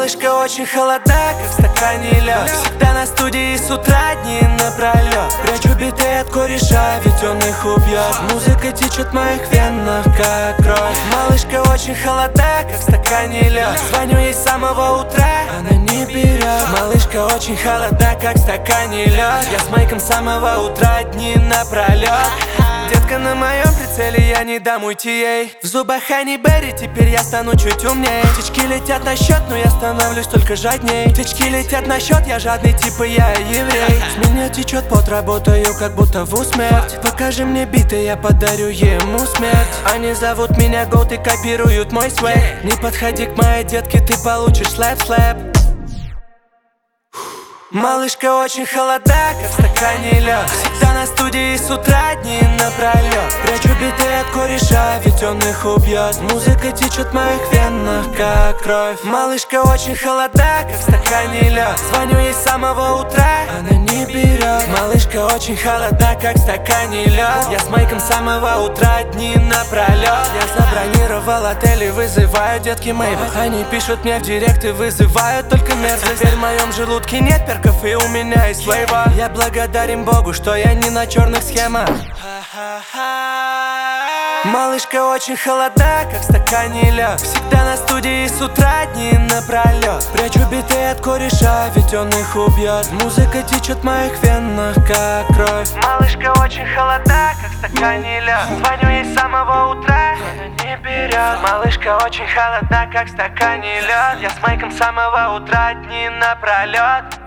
Малышка очень холода, как в стакане лед. Всегда на студии с утра дни напролет. Прячу биты от кореша, ведь он их убьет. Музыка течет в моих венах, как кровь. Малышка очень холода, как в стакане лед. Звоню ей с самого утра, она не берет. Малышка очень холода, как в стакане лед. Я с Майком с самого утра дни напролет. Детка на моем прицеле, я не дам уйти ей. В зубах Хани Берри, теперь я стану чуть умней. Птички летят на счет, но я становлюсь только жадней. Птички летят на счет, я жадный, типа я еврей. С меня течет пот, работаю как будто в усмерть. Покажи мне биты, я подарю ему смерть. Они зовут меня Goat и копируют мой свэг. Не подходи к моей детке, ты получишь слэп-слэп. Малышка очень холода, как в стакане лед. Всегда на студии с утра дни напролет. Прячу биты от кореша, ведь он их убьет. Музыка течет в моих венах, как кровь. Малышка очень холода, как в стакане лед. Звоню ей с самого утра, она не берет. Малышка очень холода, как в стакане лед. Я с Майком с самого утра дни напролет. Я забронировал отель и вызываю детки Мэйбах. Они пишут мне в директ и вызывают только мерзость. Теперь в моем желудке нет перков и у меня есть флейва. Я благодарен Богу, что я не на черных схемах. Малышка очень холода, как в стакане лед. Всегда на студии с утра дни напролет. Прячу биты от кореша, ведь он их убьет. Музыка течет в моих венах, как кровь. Малышка очень холода, как в стакане лед. Звоню ей с самого утра, она не берет. Малышка очень холода, как в стакане лед. Я с Майком с самого утра дни напролет.